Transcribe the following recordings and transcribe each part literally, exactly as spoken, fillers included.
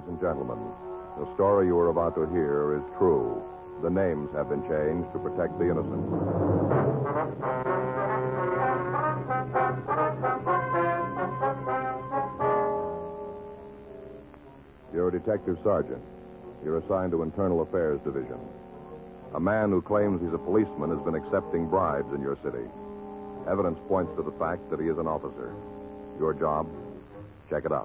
Ladies and gentlemen, the story you are about to hear is true. The names have been changed to protect the innocent. You're a detective sergeant. You're assigned to Internal Affairs Division. A man who claims he's a policeman has been accepting bribes in your city. Evidence points to the fact that he is an officer. Your job? Check it out.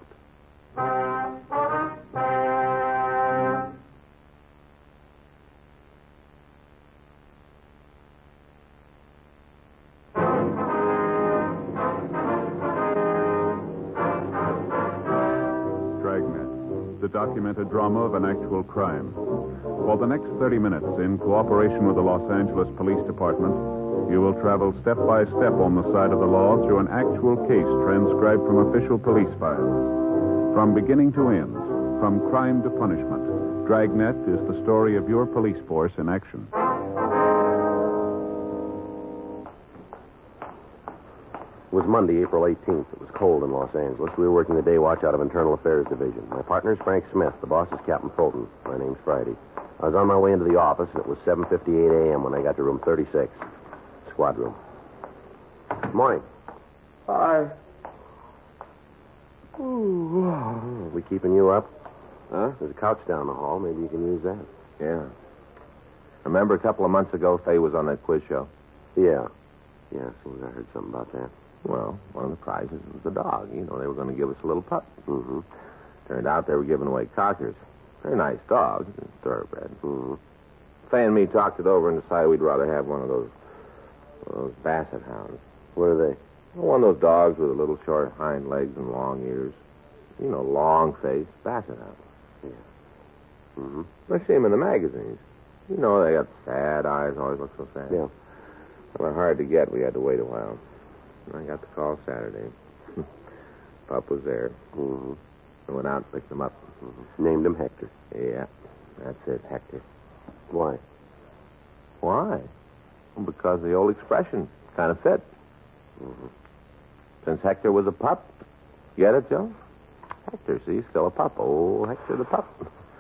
Dragnet, the documented drama of an actual crime. For the next thirty minutes, in cooperation with the Los Angeles Police Department, you will travel step by step on the side of the law through an actual case transcribed from official police files. From beginning to end, from crime to punishment, Dragnet is the story of your police force in action. It was Monday, April eighteenth. It was cold in Los Angeles. We were working the day watch out of Internal Affairs Division. My partner's Frank Smith. The boss is Captain Fulton. My name's Friday. I was on my way into the office, and it was seven fifty-eight a.m. when I got to room thirty-six. Squad room. Good morning. Hi. Ooh, are we keeping you up? Huh? There's a couch down the hall. Maybe you can use that. Yeah. Remember a couple of months ago, Faye was on that quiz show? Yeah. Yeah, as soon as I heard something about that. Well, one of the prizes was a dog. You know, they were going to give us a little pup. Mm-hmm. Turned out they were giving away cockers. Very nice dog. Thoroughbred. Mm-hmm. Faye and me talked it over and decided we'd rather have one of those, one of those basset hounds. What are they? One of those dogs with a little short hind legs and long ears. You know, long face. Basset hound. Yeah. Mm-hmm. I see them in the magazines. You know, they got sad eyes, always look so sad. Yeah. Well, they're hard to get. We had to wait a while. I got the call Saturday. Pup was there. Mm-hmm. I went out and picked him up. Mm-hmm. Named him Hector. Yeah, that's it, Hector. Why? Why? Well, because the old expression kind of fit. Mm-hmm. Since Hector was a pup. Get it, Joe? Hector, see, still a pup. Oh, Hector the pup.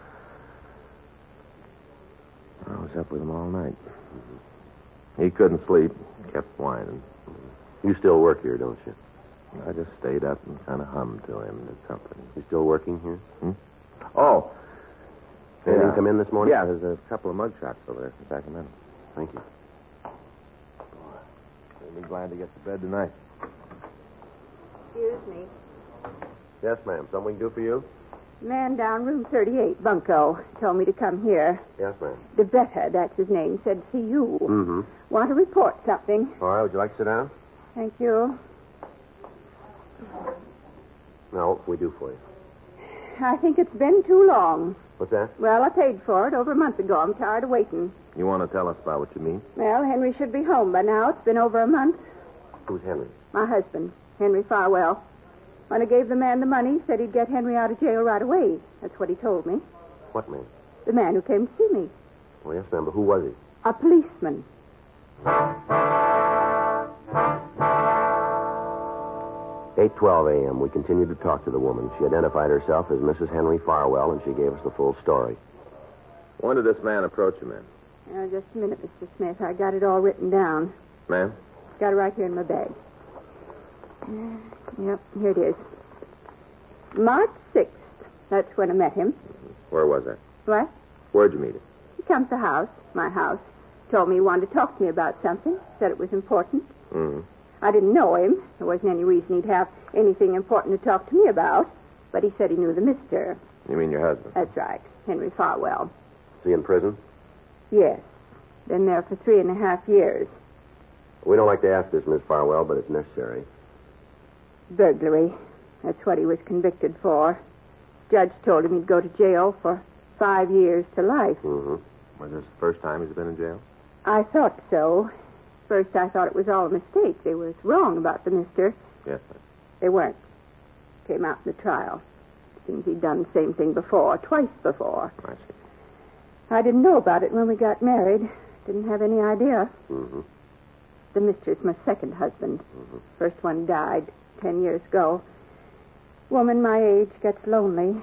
I was up with him all night. Mm-hmm. He couldn't sleep. Kept whining. You still work here, don't you? I just stayed up and kind of hummed to him and did something. You still working here? Hmm? Oh. Anything Yeah. come in this morning? Yeah, there's a couple of mug shots over there from Sacramento. Thank you. I'll be glad to get to bed tonight. Excuse me. Yes, ma'am. Something we can do for you? Man down room thirty-eight, Bunko, told me to come here. Yes, ma'am. DeBetta, that's his name, said see you. Mm-hmm. Want to report something. All right, would you like to sit down? Thank you. No, what can we do for you? I think it's been too long. What's that? Well, I paid for it over a month ago. I'm tired of waiting. You want to tell us about what you mean? Well, Henry should be home by now. It's been over a month. Who's Henry? My husband, Henry Farwell. When I gave the man the money, he said he'd get Henry out of jail right away. That's what he told me. What man? The man who came to see me. Oh, yes, ma'am, but who was he? A policeman. eight twelve a.m. We continued to talk to the woman. She identified herself as Missus Henry Farwell, and she gave us the full story. When did this man approach you, ma'am? Uh, just a minute, Mister Smith. I got it all written down. Ma'am? Got it right here in my bag. Uh, yep, here it is. March sixth. That's when I met him. Where was that? What? Where'd you meet him? He come to the house, my house. Told me he wanted to talk to me about something. Said it was important. Mm-hmm. I didn't know him. There wasn't any reason he'd have anything important to talk to me about. But he said he knew the mister. You mean your husband? That's right, Henry Farwell. Is he in prison? Yes. Been there for three and a half years. We don't like to ask this, Miss Farwell, but it's necessary. Burglary. That's what he was convicted for. Judge told him he'd go to jail for five years to life. Mm-hmm. Was this the first time he's been in jail? I thought so. First, I thought it was all a mistake. They was wrong about the mister. Yes, sir. They weren't. Came out in the trial. Seems he'd done the same thing before, twice before. I see. I didn't know about it when we got married. Didn't have any idea. Mm-hmm. The mister's my second husband. Mm-hmm. First one died ten years ago. Woman my age gets lonely.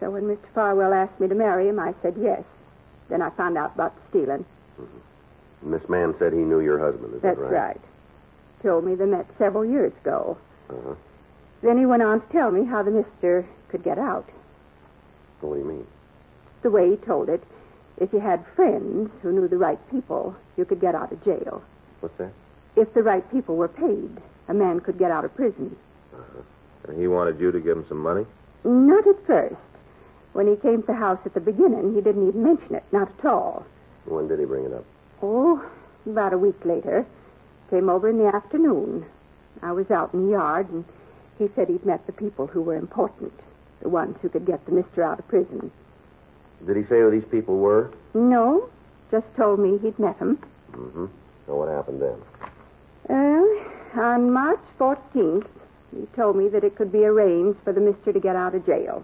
So when Mister Farwell asked me to marry him, I said yes. Then I found out about the stealing. And this man said he knew your husband, is That's that right? right. Told me they met several years ago. Uh-huh. Then he went on to tell me how the mister could get out. What do you mean? The way he told it, if you had friends who knew the right people, you could get out of jail. What's that? If the right people were paid, a man could get out of prison. Uh-huh. And he wanted you to give him some money? Not at first. When he came to the house at the beginning, he didn't even mention it, not at all. When did he bring it up? Oh, about a week later. Came over in the afternoon. I was out in the yard, and he said he'd met the people who were important, the ones who could get the mister out of prison. Did he say who these people were? No, just told me he'd met them. Mm-hmm. So what happened then? Uh, on March fourteenth, he told me that it could be arranged for the mister to get out of jail.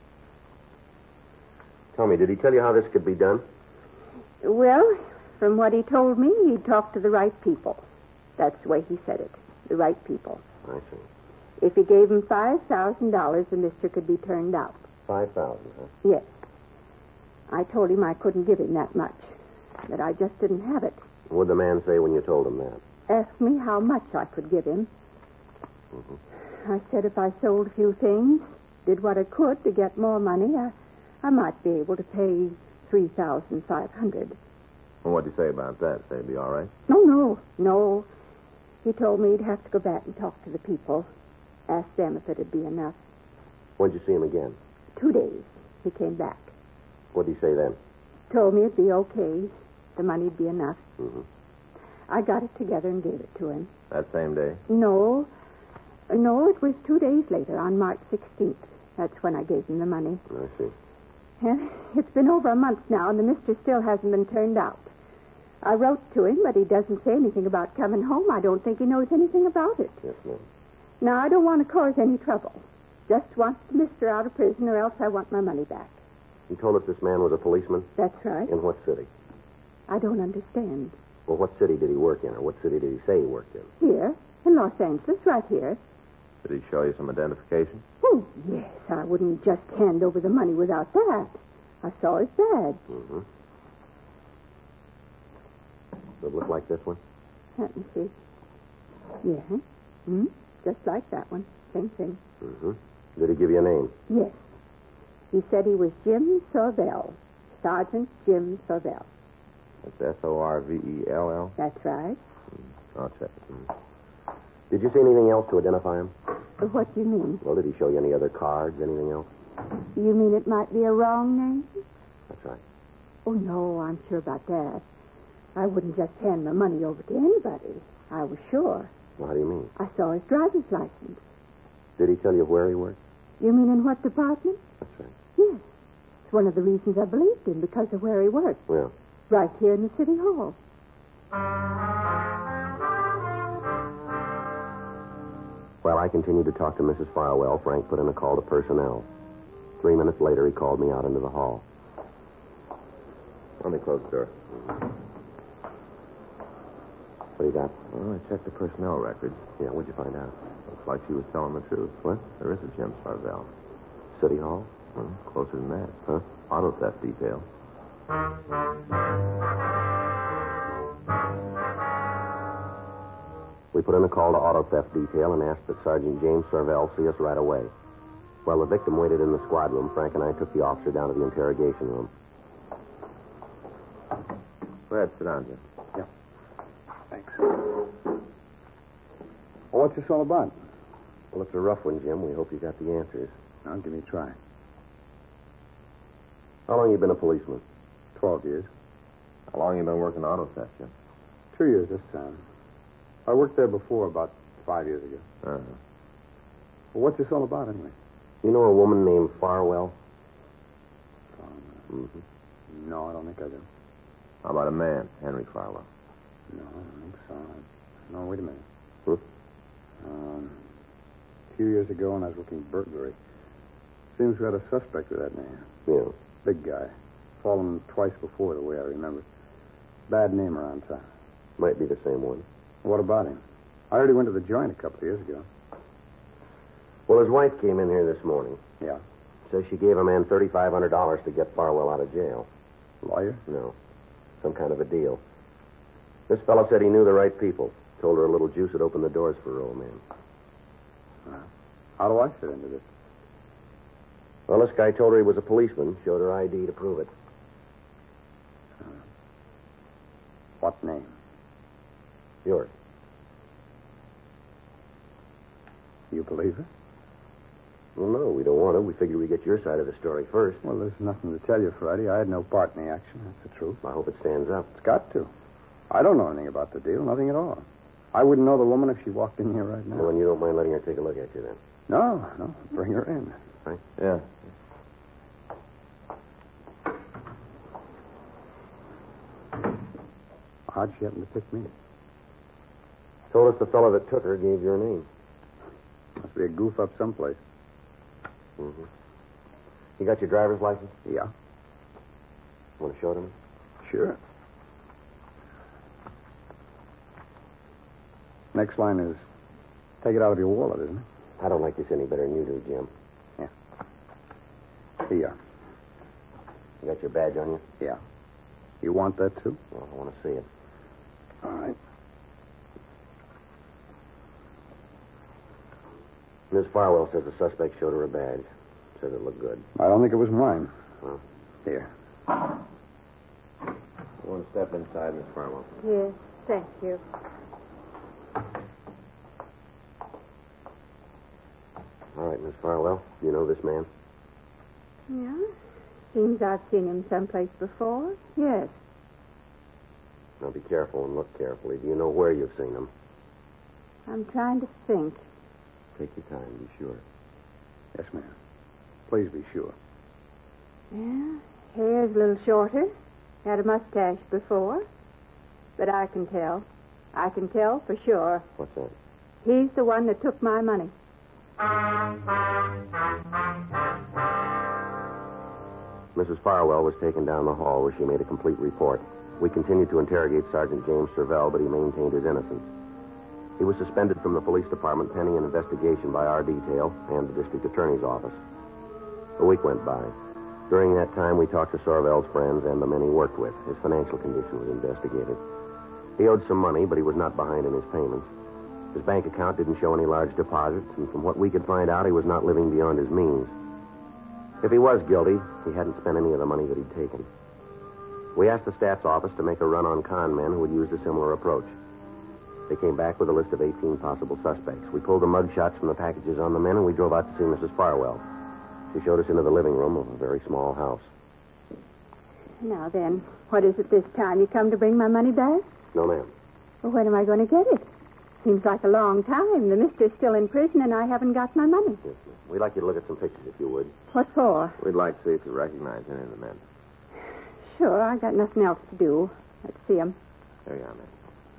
Tell me, did he tell you how this could be done? Well, from what he told me, he'd talk to the right people. That's the way he said it, the right people. I see. If he gave him five thousand dollars, the mister could be turned out. Five thousand, huh? Yes. I told him I couldn't give him that much, that I just didn't have it. What'd the man say when you told him that? Asked me how much I could give him. Mm-hmm. I said if I sold a few things, did what I could to get more money, I, I might be able to pay three thousand five hundred. Well, what'd you say about that? Say it'd be all right? No, no, no. He told me he'd have to go back and talk to the people. Ask them if it'd be enough. When'd you see him again? Two days. He came back. What'd he say then? Told me it'd be okay. The money'd be enough. Mm-hmm. I got it together and gave it to him. That same day? No. No, it was two days later, on March sixteenth. That's when I gave him the money. I see. Yeah, it's been over a month now, and the mister still hasn't been turned out. I wrote to him, but he doesn't say anything about coming home. I don't think he knows anything about it. Yes, ma'am. Now, I don't want to cause any trouble. Just want the mister out of prison, or else I want my money back. You told us this man was a policeman? That's right. In what city? I don't understand. Well, what city did he work in, or what city did he say he worked in? Here, in Los Angeles, right here. Did he show you some identification? Oh, yes, I wouldn't just hand over the money without that. I saw his badge. Mm-hmm. Does it look like this one? Let me see. Yeah. Hmm? Just like that one. Same thing. Mm-hmm. Did he give you a name? Yes. He said he was Jim Sorvell. Sergeant Jim Sorvell. That's S O R V E L L? That's right. I'll check. Mm. Did you see anything else to identify him? What do you mean? Well, did he show you any other cards, anything else? You mean it might be a wrong name? That's right. Oh, no, I'm sure about that. I wouldn't just hand my money over to anybody. I was sure. Well, how do you mean? I saw his driver's license. Did he tell you where he worked? You mean in what department? That's right. Yes. It's one of the reasons I believed him, because of where he worked. Well, Right here in the city hall. While I continued to talk to Missus Farwell, Frank put in a call to personnel. Three minutes later, he called me out into the hall. Let me close the door. What do you got? Well, I checked the personnel records. Yeah, what'd you find out? Looks like she was telling the truth. What? There is a Jim Sarvell. City Hall? Well, closer than that. Huh? Auto theft detail. We put in a call to auto theft detail and asked that Sergeant James Sarvell see us right away. While the victim waited in the squad room, Frank and I took the officer down to the interrogation room. Go ahead, sit down, Jim. Thanks. Well, what's this all about? Well, it's a rough one, Jim. We hope you got the answers. Now, give me a try. How long you been a policeman? Twelve years. How long you been working auto theft, Jim? Two years this time. I worked there before, about five years ago. Uh-huh. Well, what's this all about, anyway? You know a woman named Farwell? Um, Mm-hmm. no, I don't think I do. How about a man, Henry Farwell? No, I don't think so. No, wait a minute. Hmm? Um, a few years ago, when I was working burglary, seems we had a suspect with that name. Yeah. Big guy. Fallen twice before, the way I remember. Bad name around town. Might be the same one. What about him? I heard he went to the joint a couple of years ago. Well, his wife came in here this morning. Yeah. Says she gave a man thirty-five hundred dollars to get Farwell out of jail. Lawyer? No. Some kind of a deal. This fellow said he knew the right people. Told her a little juice would open the doors for her old man. Uh, how do I fit into this? Well, this guy told her he was a policeman. Showed her I D to prove it. Uh, what name? Yours. You believe it? Well, no, we don't want to. We figured we'd get your side of the story first. Well, there's nothing to tell you, Friday. I had no part in the action. That's the truth. I hope it stands up. It's got to. I don't know anything about the deal. Nothing at all. I wouldn't know the woman if she walked in here right now. Well, then you don't mind letting her take a look at you, then? No, no. Bring her in. Right? Yeah. How'd she happen to pick me? Told us the fellow that took her gave your name. Must be a goof up someplace. Mm-hmm. You got your driver's license? Yeah. Want to show it to me? Sure. Next line is, take it out of your wallet, isn't it? I don't like this any better than you do, Jim. Here. You got your badge on you? Yeah. You want that, too? Well, I want to see it. All right. Miss Farwell says the suspect showed her a badge. Says it looked good. I don't think it was mine. Well, Here. You want to step inside, Miss Farwell? Yes, thank you. all right, Miss Farwell. Do you know this man? Yeah? Seems I've seen him someplace before. Yes. Now be careful and look carefully. Do you know where you've seen him? I'm trying to think. Take your time. Be sure. Yes, ma'am. Please be sure. Yeah, hair's a little shorter. Had a mustache before. But I can tell. I can tell for sure. What's that? He's the one that took my money. Missus Farwell was taken down the hall where she made a complete report. We continued to interrogate Sergeant James Servell, but he maintained his innocence. He was suspended from the police department pending an investigation by our detail and the district attorney's office. A week went by. During that time, we talked to Servell's friends and the men he worked with. His financial condition was investigated. He owed some money, but he was not behind in his payments. His bank account didn't show any large deposits, and from what we could find out, he was not living beyond his means. If he was guilty, he hadn't spent any of the money that he'd taken. We asked the stats office to make a run on con men who had used a similar approach. They came back with a list of eighteen possible suspects. We pulled the mug shots from the packages on the men, and we drove out to see Missus Farwell. She showed us into the living room of a very small house. Now then, what is it this time? You come to bring my money back? No, ma'am. Well, when am I going to get it? Seems like a long time. The mister's still in prison, and I haven't got my money. Yes, ma'am. We'd like you to look at some pictures, if you would. What for? We'd like to see if you recognize any of the men. Sure, I got nothing else to do. Let's see 'em. There you are, ma'am.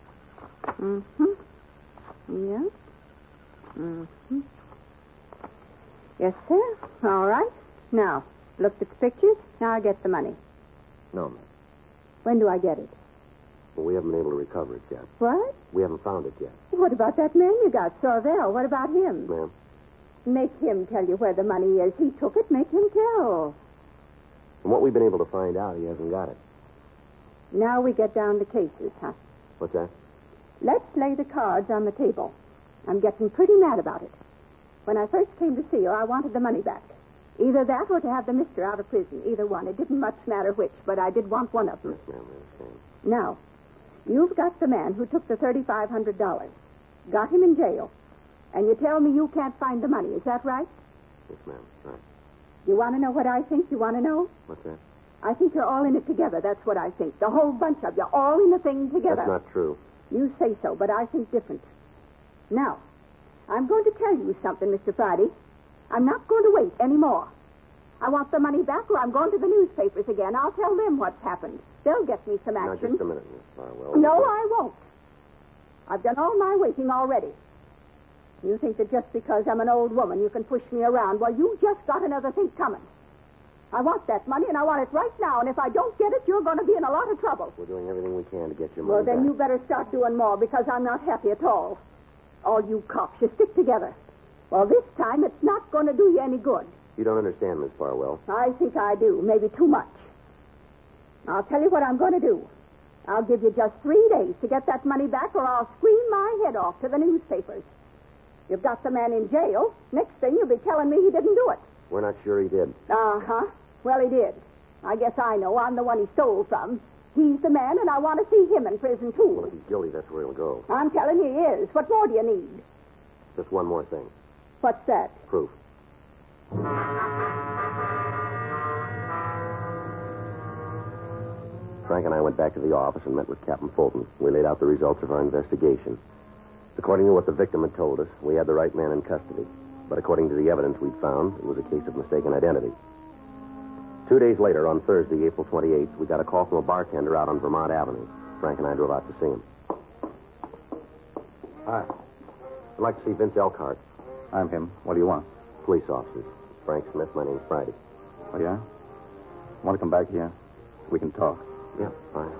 Mm-hmm. Yeah. Mm-hmm. Yes, sir. All right. Now, looked at the pictures. Now I get the money. No, ma'am. When do I get it? Well, we haven't been able to recover it yet. What? We haven't found it yet. What about that man you got, Sorvell? What about him? Ma'am, Make him tell you where the money is. He took it. Make him tell. from what we've been able to find out, he hasn't got it. Now we get down to cases, huh? What's that? Let's lay the cards on the table. I'm getting pretty mad about it. When I first came to see you, I wanted the money back. Either that or to have the mister out of prison. Either one. It didn't much matter which, but I did want one of them. Yes, ma'am, I understand. Now, you've got the man who took the thirty-five hundred dollars. Got him in jail. And you tell me you can't find the money. Is that right? Yes, ma'am, right. You want to know what I think? You want to know? What's that? I think you're all in it together. That's what I think. The whole bunch of you, all in the thing together. That's not true. You say so, but I think different. Now, I'm going to tell you something, Mister Friday. I'm not going to wait any more. I want the money back, or I'm going to the newspapers again. I'll tell them what's happened. They'll get me some Now, action. just a minute, Miss Farwell. No, I won't. I've done all my waiting already. You think that just because I'm an old woman, you can push me around. Well, you just got another thing coming. I want that money, and I want it right now. And if I don't get it, you're going to be in a lot of trouble. We're doing everything we can to get your money Well, then back. you better start doing more, because I'm not happy at all. All you cops, you stick together. Well, this time, it's not going to do you any good. You don't understand, Miss Farwell. I think I do. Maybe too much. I'll tell you what I'm going to do. I'll give you just three days to get that money back, or I'll scream my head off to the newspapers. You've got the man in jail. Next thing, you'll be telling me he didn't do it. We're not sure he did. Uh-huh. Well, he did. I guess I know. I'm the one he stole from. He's the man, and I want to see him in prison, too. Well, if he's guilty, that's where he'll go. I'm telling you he is. What more do you need? Just one more thing. What's that? Proof. Frank and I went back to the office and met with Captain Fulton. We laid out the results of our investigation. According to what the victim had told us, we had the right man in custody. But according to the evidence we'd found, it was a case of mistaken identity. Two days later, on Thursday, April twenty-eighth, we got a call from a bartender out on Vermont Avenue. Frank and I drove out to see him. Hi. I'd like to see Vince Elkhart. I'm him. What do you want? Police officers. Frank Smith, my name's Friday. Oh, yeah? Want to come back here? We can talk. Yeah, fine.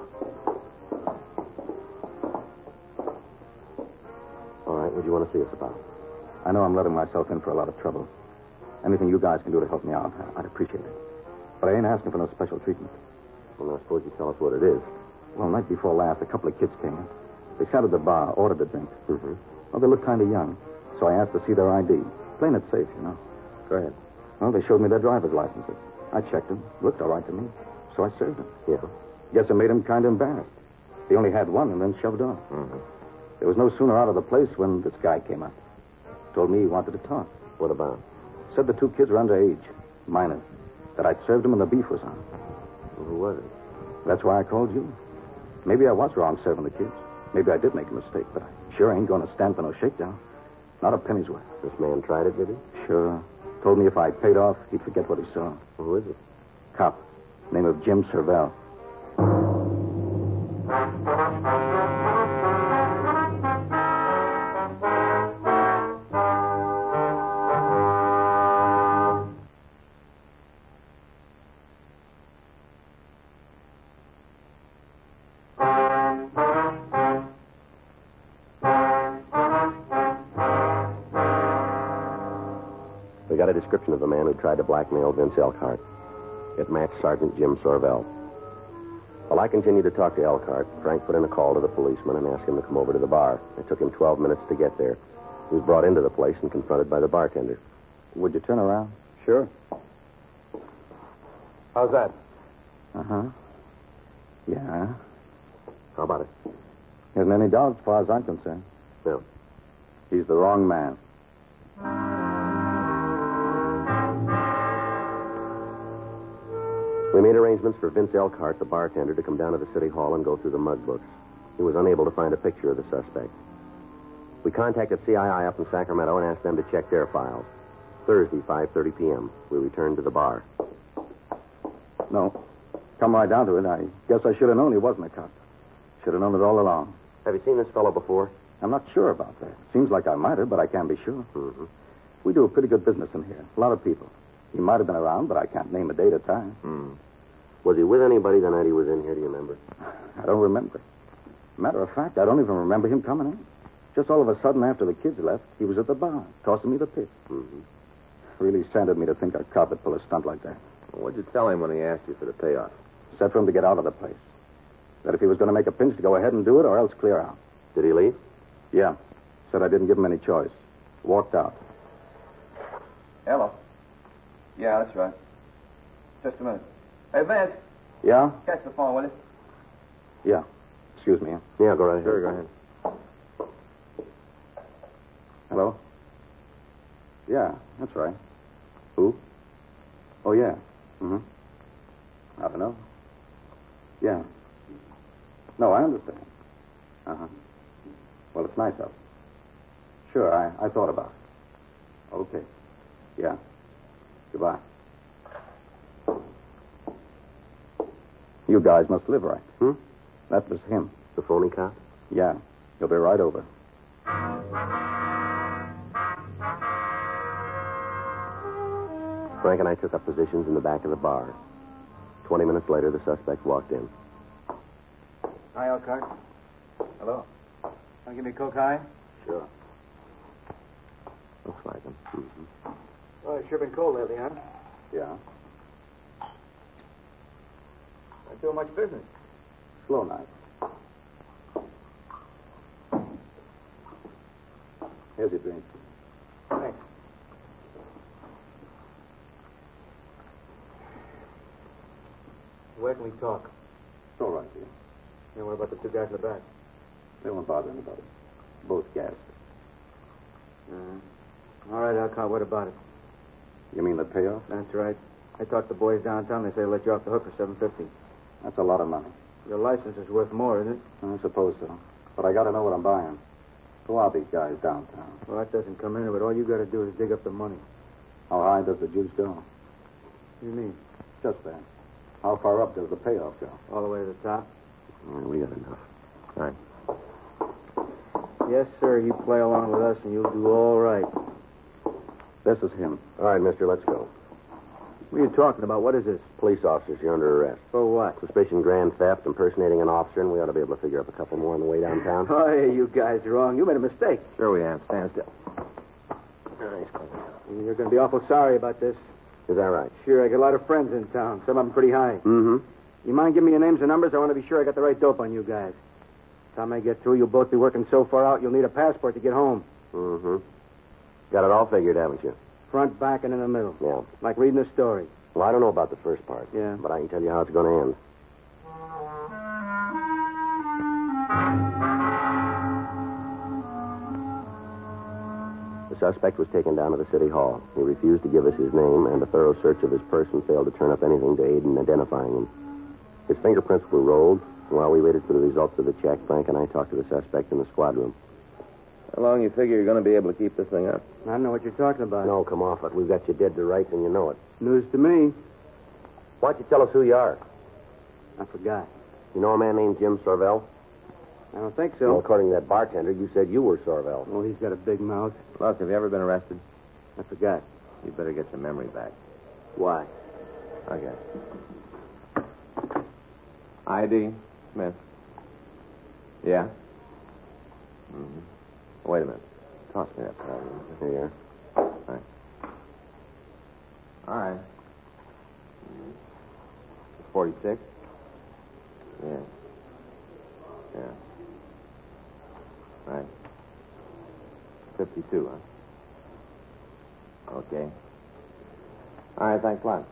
All right, what do you want to see us about? I know I'm letting myself in for a lot of trouble. Anything you guys can do to help me out, I'd appreciate it. But I ain't asking for no special treatment. Well, I suppose you tell us what it is. Well, night before last, a couple of kids came in. They sat at the bar, ordered a drink. Mm-hmm. Well, they looked kind of young, so I asked to see their I D. Playing it safe, you know. Go ahead. Well, they showed me their driver's licenses. I checked them. Looked all right to me. So I served them. Yeah. Guess I made them kind of embarrassed. They only had one and then shoved off. Mm-hmm. They was no sooner out of the place when this guy came up. Told me he wanted to talk. What about? Said the two kids were underage, minors. That I'd served them and the beef was on. Well, who was it? That's why I called you. Maybe I was wrong serving the kids. Maybe I did make a mistake, but I sure ain't going to stand for no shakedown. Not a penny's worth. This man tried it, did he? Sure. Told me if I paid off, he'd forget what he saw. Well, who is it? Cop. Name of Jim Servell. We got a description of the man who tried to blackmail Vince Elkhart. It matched Sergeant Jim Sorvell. While I continued to talk to Elkhart, Frank put in a call to the policeman and asked him to come over to the bar. It took him twelve minutes to get there. He was brought into the place and confronted by the bartender. Would you turn around? Sure. How's that? Uh-huh. Yeah. How about it? Isn't any doubt as far as I'm concerned. No. He's the wrong man. We made arrangements for Vince Elkhart, the bartender, to come down to the city hall and go through the mug books. He was unable to find a picture of the suspect. We contacted C I I up in Sacramento and asked them to check their files. Thursday, five thirty p.m., we returned to the bar. No. Come right down to it. I guess I should have known he wasn't a cop. Should have known it all along. Have you seen this fellow before? I'm not sure about that. Seems like I might have, but I can't be sure. Mm-hmm. We do a pretty good business in here. A lot of people. He might have been around, but I can't name a date or time. Mm. Was he with anybody the night he was in here, do you remember? I don't remember. Matter of fact, I don't even remember him coming in. Just all of a sudden, after the kids left, he was at the bar, tossing me the pitch. Mm-hmm. Really saddened me to think a cop would pull a stunt like that. Well, what'd you tell him when he asked you for the payoff? Said for him to get out of the place. That if he was going to make a pinch, to go ahead and do it, or else clear out. Did he leave? Yeah. Said I didn't give him any choice. Walked out. Hello. Yeah, that's right. Just a minute. Hey, Vince, Yeah? catch the phone, will you? Yeah. Excuse me. Yeah, go right ahead. Sure, go ahead. Hello? Yeah, that's right. Who? Oh, yeah. Mm-hmm. I don't know. Yeah. No, I understand. Uh-huh. Well, it's nice of you. Sure, I, I thought about it. Okay. Yeah. Goodbye. You guys must live right. Hmm? That was him. The phony cop? Yeah. He'll be right over. Frank and I took up positions in the back of the bar. Twenty minutes later, the suspect walked in. Hi, Elkhart. Hello. Want to give me a Coke high? Sure. Looks like him. Mm-hmm. Oh, it's sure been cold lately, huh? Yeah. Not doing much business. Slow night. Here's your drink. Thanks. Where can we talk? It's all right, dear. And what about the two guys in the back? They won't bother anybody. Both gassed. Uh, all right, Alcott, what about it? You mean the payoff? That's right. I talked to the boys downtown. They say they'll let you off the hook for seven fifty. That's a lot of money. Your license is worth more, isn't it? I suppose so. But I got to know what I'm buying. Who are these guys downtown? Well, that doesn't come into it. All you got to do is dig up the money. How high does the juice go? What do you mean? Just that. How far up does the payoff go? All the way to the top? Mm, we got enough. All right. Yes, sir. You play along with us, and you'll do all right. This is him. All right, mister, let's go. What are you talking about? What is this? Police officers, you're under arrest. For what? Suspicion grand theft, impersonating an officer, and we ought to be able to figure up a couple more on the way downtown. Oh, hey, you guys are wrong. You made a mistake. Sure we have. Stand still. You're going to be awful sorry about this. Is that right? Sure, I got a lot of friends in town. Some of them pretty high. Mm-hmm. You mind giving me your names and numbers? I want to be sure I got the right dope on you guys. Time I get through, you'll both be working so far out you'll need a passport to get home. Mm-hmm. Got it all figured, haven't you? Front, back, and in the middle. Yeah. Like reading a story. Well, I don't know about the first part. Yeah. But I can tell you how it's going to end. The suspect was taken down to the city hall. He refused to give us his name, and a thorough search of his person failed to turn up anything to aid in identifying him. His fingerprints were rolled, and while we waited for the results of the check, Frank and I talked to the suspect in the squad room. How long you figure you're going to be able to keep this thing up? I don't know what you're talking about. No, come off it. We've got you dead to rights, and you know it. News to me. Why don't you tell us who you are? I forgot. You know a man named Jim Sorvell? I don't think Well, so. according to that bartender, you said you were Sorvell. Oh, he's got a big mouth. Look, have you ever been arrested? I forgot. You better get your memory back. Why? Okay. I D, Smith. Yeah? Mm-hmm. Wait a minute. Toss me that pad. Here you are. Thanks. All right. forty-six? Yeah. Yeah. Right. fifty-two, huh? Okay. All right, thanks a lot.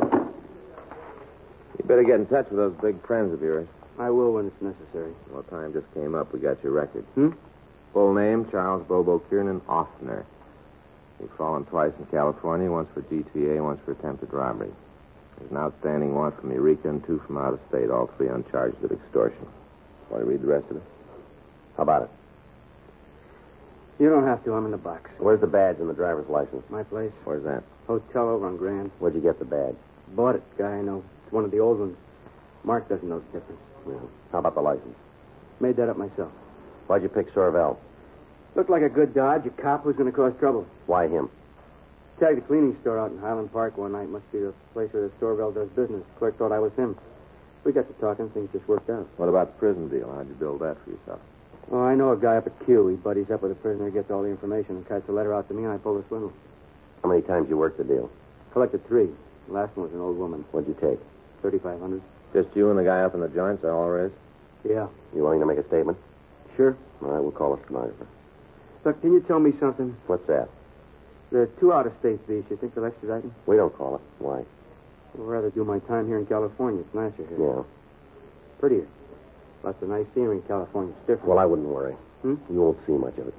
You better get in touch with those big friends of yours. I will when it's necessary. Well, time just came up. We got your record. Hmm? Full name, Charles Bobo Kiernan Offner. You've fallen twice in California, once for G T A, once for attempted robbery. There's an outstanding one from Eureka and two from out of state, all three on charges of extortion. Want to read the rest of it? How about it? You don't have to. I'm in the box. Where's the badge and the driver's license? My place. Where's that? Hotel over on Grand. Where'd you get the badge? Bought it. Guy I know. It's one of the old ones. Mark doesn't know the difference. Yeah. How about the license? Made that up myself. Why'd you pick Sorvell? Looked like a good dodge. A cop who's going to cause trouble. Why him? Tagged a cleaning store out in Highland Park one night. Must be the place where the Sorvell does business. Clerk thought I was him. We got to talking. Things just worked out. What about the prison deal? How'd you build that for yourself? Oh, I know a guy up at Q. He buddies up with a prisoner, gets all the information, and kites a letter out to me, and I pull the swindle. How many times you worked the deal? Collected three. The last one was an old woman. What'd you take? thirty-five hundred. Just you and the guy up in the joints, that all there is? Yeah. You willing to make a statement? Sure. All right, we'll call a stenographer. Look, can you tell me something? What's that? There are two out-of-state beats. You think they'll extradite me? We don't call it. Why? I'd rather do my time here in California. It's nicer here. Yeah. Prettier. Lots of nice scenery in California. It's different. Well, I wouldn't worry. Hmm? You won't see much of it.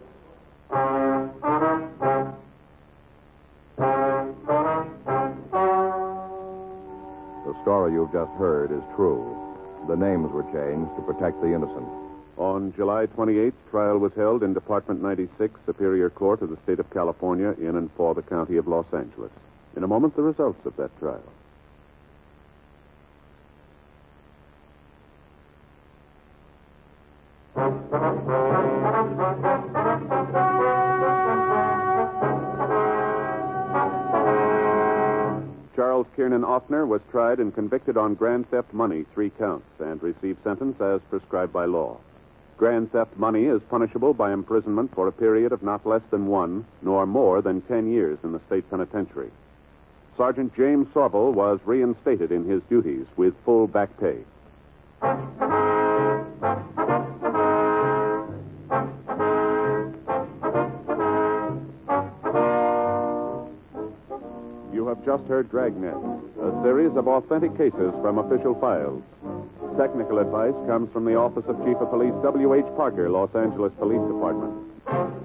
The story you've just heard is true. The names were changed to protect the innocent. On July twenty-eighth, trial was held in Department ninety-six, Superior Court of the State of California, in and for the County of Los Angeles. In a moment, the results of that trial. Charles Kiernan Offner was tried and convicted on grand theft money, three counts, and received sentence as prescribed by law. Grand theft money is punishable by imprisonment for a period of not less than one, nor more than ten years in the state penitentiary. Sergeant James Sorville was reinstated in his duties with full back pay. You have just heard Dragnet, a series of authentic cases from official files. Technical advice comes from the Office of Chief of Police W H Parker, Los Angeles Police Department.